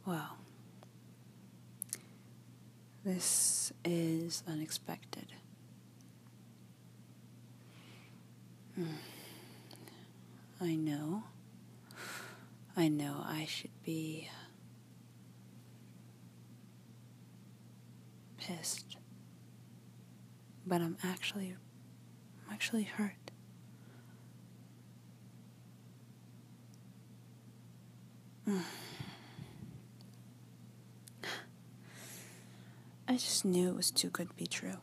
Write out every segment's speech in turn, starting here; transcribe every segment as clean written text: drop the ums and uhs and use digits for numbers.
Well, this is unexpected. I know. I know I should be pissed. But I'm actually hurt. I just knew it was too good to be true.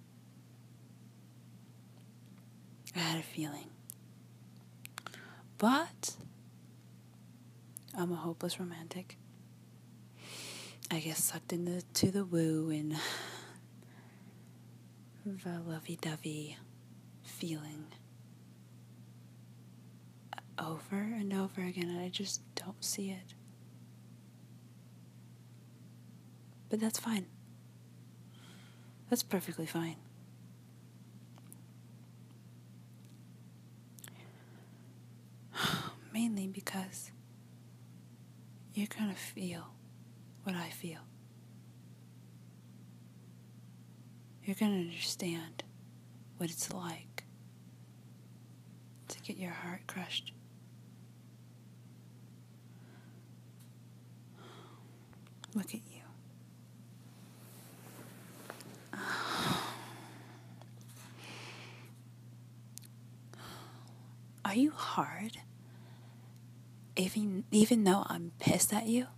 I had a feeling. But I'm a hopeless romantic. I get sucked into the woo and the lovey-dovey feeling over and over again, and I just don't see it. But that's fine. That's perfectly fine. Mainly because you're gonna feel what I feel. You're gonna understand what it's like to get your heart crushed. Look at you. Are you hard? Even though I'm pissed at you?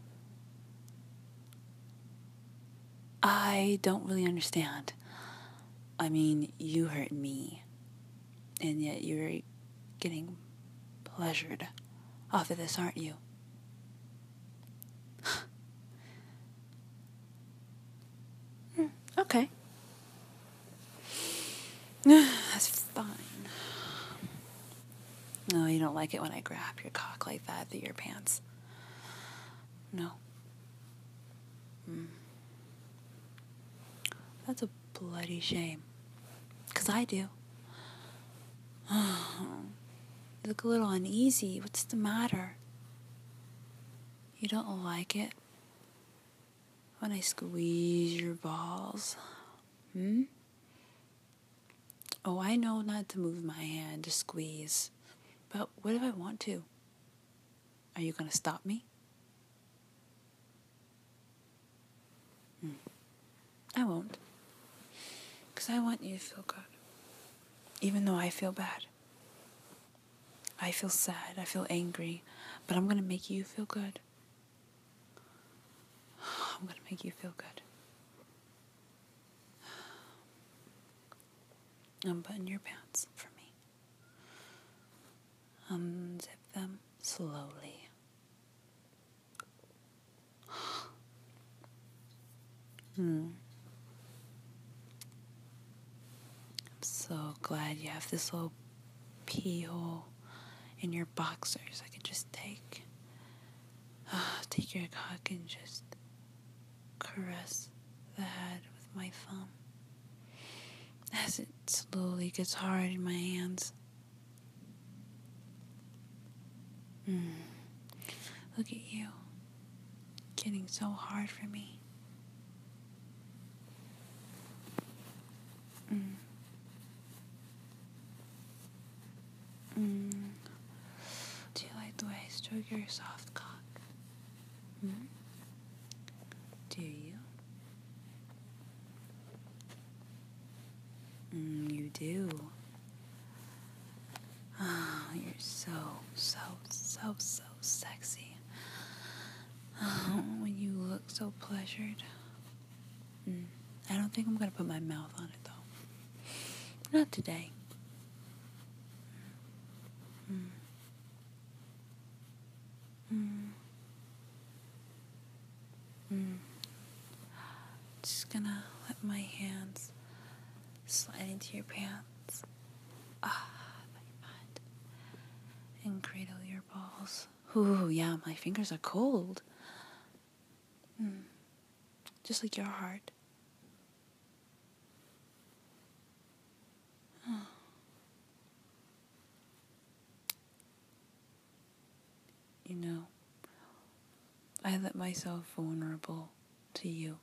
I don't really understand. I mean, you hurt me, and yet you're getting pleasured off of this, aren't you? Okay. That's fine. No, you don't like it when I grab your cock like that through your pants. No. That's a bloody shame. 'Cause I do. You look a little uneasy. What's the matter? You don't like it when I squeeze your balls? Oh, I know not to move my hand to squeeze. But what if I want to? Are you going to stop me? I won't. 'Cause I want you to feel good. Even though I feel bad. I feel sad. I feel angry. But I'm going to make you feel good. I'm going to make you feel good. Unbutton your pants for me. Unzip them slowly. I'm so glad you have this little pee hole in your boxers. I could just take your cock and just caress the head with my thumb as it slowly gets hard in my hands. Look at you, getting so hard for me. Do you like the way I stroke your soft cock? Do you? You do. Oh, you're so sexy. Oh, when you look so pleasured. I don't think I'm going to put my mouth on it, though. Not today. Just gonna let my hands slide into your pants. My butt. And cradle your balls. Ooh, yeah, my fingers are cold. Just like your heart. You know, I let myself vulnerable to you.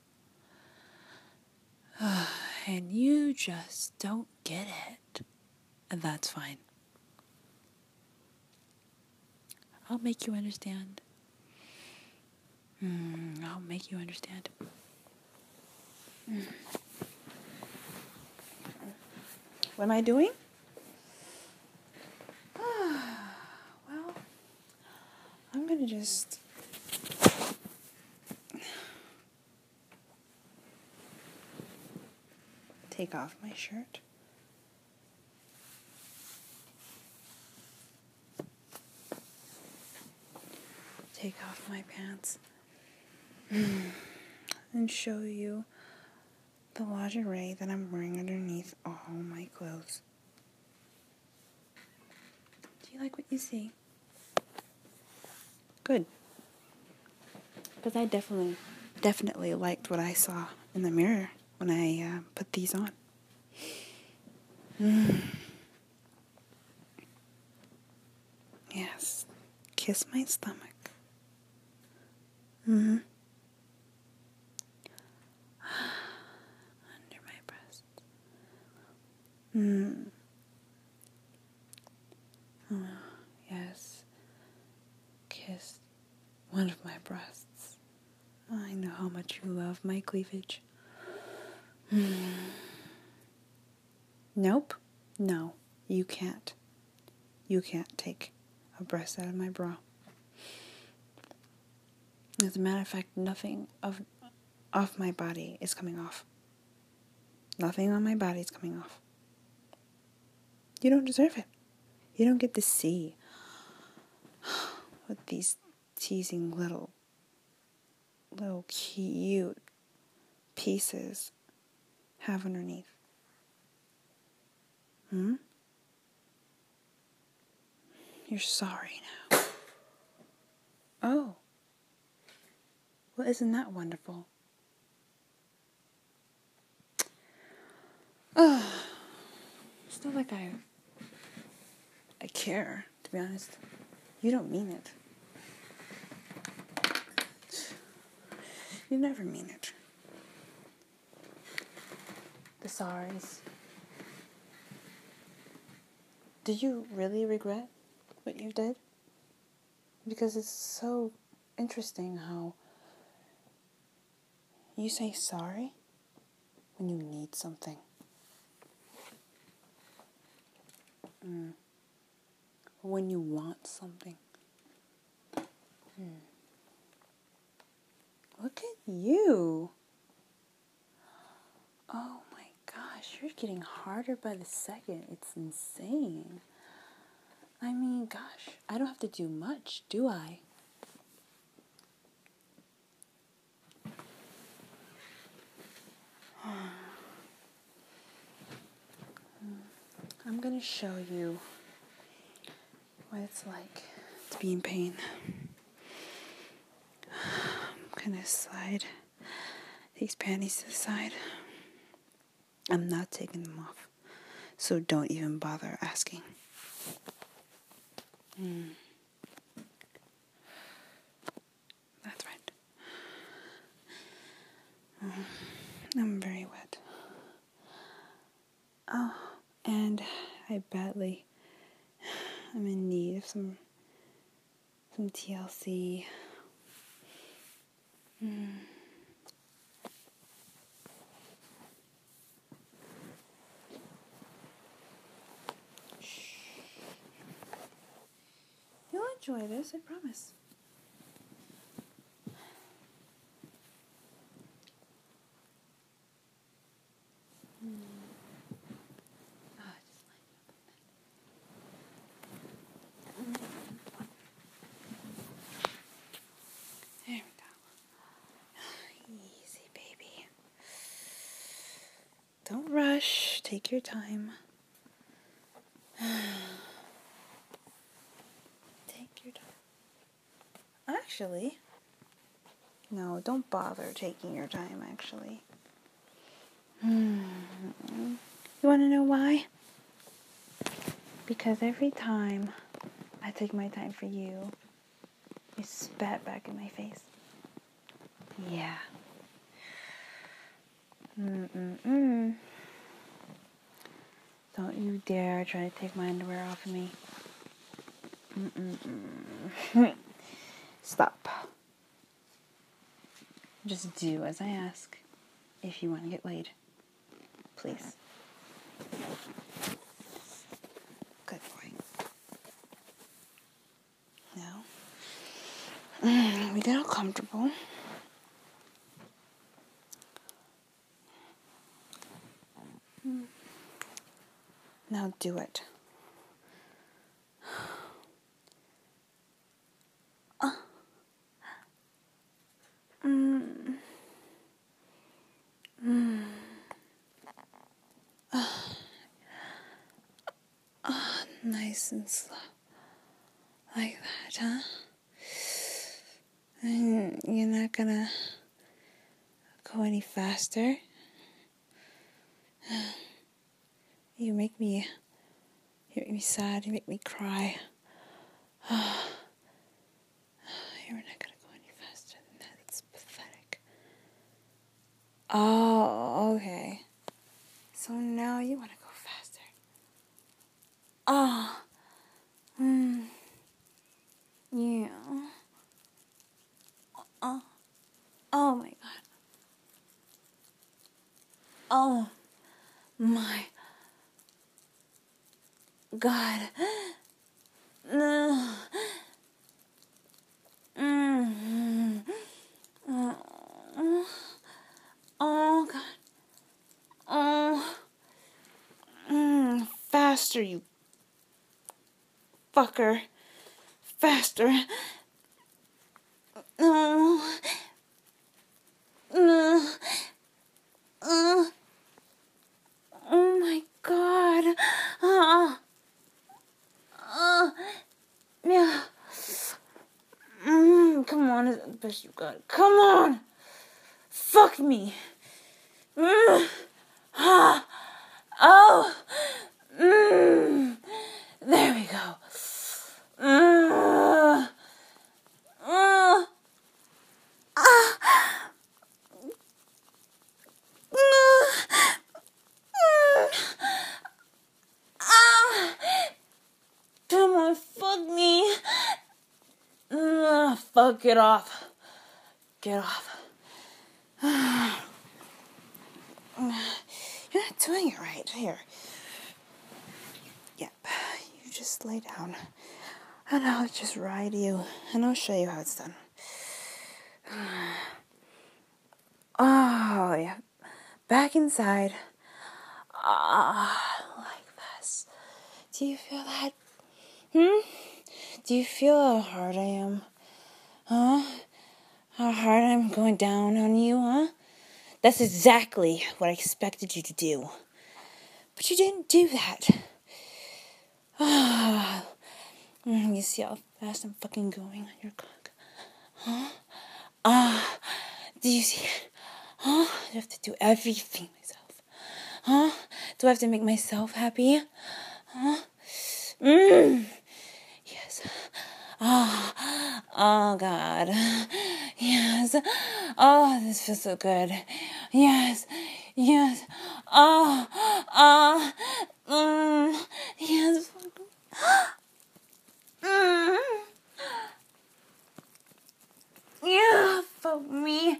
And you just don't get it. And that's fine. I'll make you understand. I'll make you understand. What am I doing? Well, I'm gonna just take off my shirt. Take off my pants. And show you the lingerie that I'm wearing underneath all my clothes. Do you like what you see? Good. Because I definitely liked what I saw in the mirror when I put these on. Yes. Kiss my stomach. Under my breast. Yes. Kiss one of my breasts. I know how much you love my cleavage. Nope. No, you can't. You can't take a breast out of my bra. As a matter of fact, nothing off my body is coming off. Nothing on my body is coming off. You don't deserve it. You don't get to see what these teasing little cute pieces have underneath. You're sorry now. Oh. Well, isn't that wonderful? It's not like I care, to be honest. You don't mean it. You never mean it. The sorries. Do you really regret what you did? Because it's so interesting how you say sorry when you need something. When you want something. Look at you. Oh my gosh, you're getting harder by the second. It's insane. I mean, gosh, I don't have to do much, do I? I'm going to show you what it's like to be in pain. I'm going to slide these panties to the side. I'm not taking them off, so don't even bother asking. That's right. I'm very wet. Oh, and I'm in need of some TLC. You'll enjoy this, I promise. There we go. Easy, baby. Don't rush. Take your time. Take your time. Actually, no, don't bother taking your time, actually. You want to know why? Because every time I take my time for you, you spat back in my face. Yeah. Mm-mm-mm. Don't you dare try to take my underwear off of me. Mm-mm-mm. Stop. Just do as I ask if you want to get laid. Please. Good boy. Now, we get all comfortable. Now do it. Nice and slow. Like that, huh? And you're not gonna go any faster? You make me sad, you make me cry. You're not gonna go any faster than that. It's pathetic. Oh, okay. So now you want to go faster. Oh. Yeah. Oh my god. Oh my god. No. Oh god. Oh. Faster, you fucker. Faster. No. No. Oh my god. Yeah. Come on, it's the best you got. Come on. Fuck me. Oh. There we go. Come on, fuck me. Fuck, get off. Get off. You're not doing it right. Here. Yep. You just lay down. And I'll just ride you. And I'll show you how it's done. Oh, yeah. Back inside. Like this. Do you feel that? Do you feel how hard I am? Huh? How hard I'm going down on you, huh? That's exactly what I expected you to do. But you didn't do that. You see how fast I'm fucking going on your cock? Huh? Do you see it? Huh? Do I have to do everything myself? Huh? Do I have to make myself happy? Huh? Yes. Oh, God. Yes. Oh, this feels so good. Yes. Yes. Yes. Yeah, fuck me.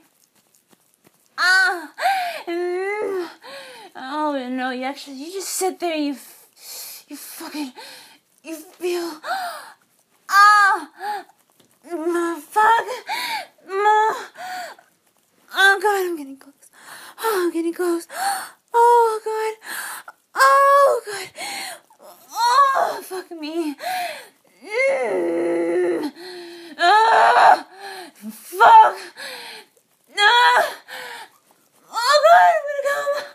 Oh, no, you just sit there, you fucking, you feel, fuck, oh god, I'm getting close, oh, I'm getting close, oh god, oh, fuck me, fuck, oh god, I'm gonna come,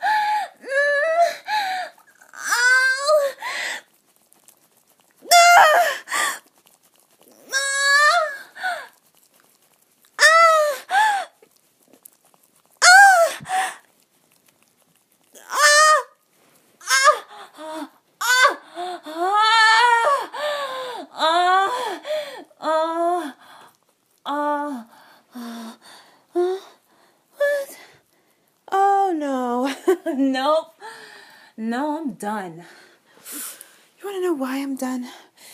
Nope. No, I'm done. You want to know why I'm done?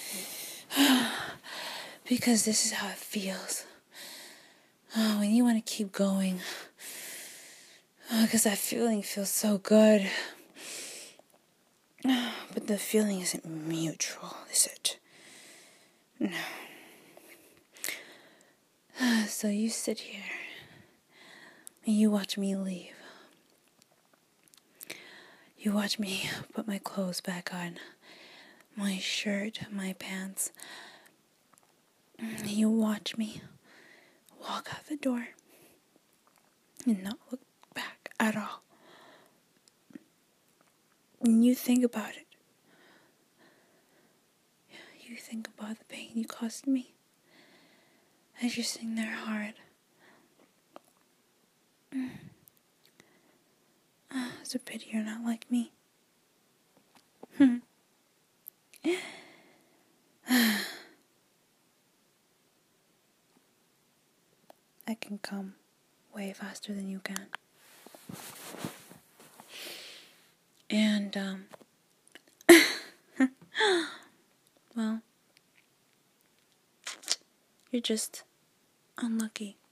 Because this is how it feels. When you want to keep going. Because that feeling feels so good. But the feeling isn't mutual, is it? No. So you sit here and you watch me leave. You watch me put my clothes back on. My shirt, my pants. You watch me walk out the door and not look back at all. And you think about it. You think about the pain you caused me as you're sitting there hard. It's a pity you're not like me. I can come way faster than you can. And, well, you're just unlucky.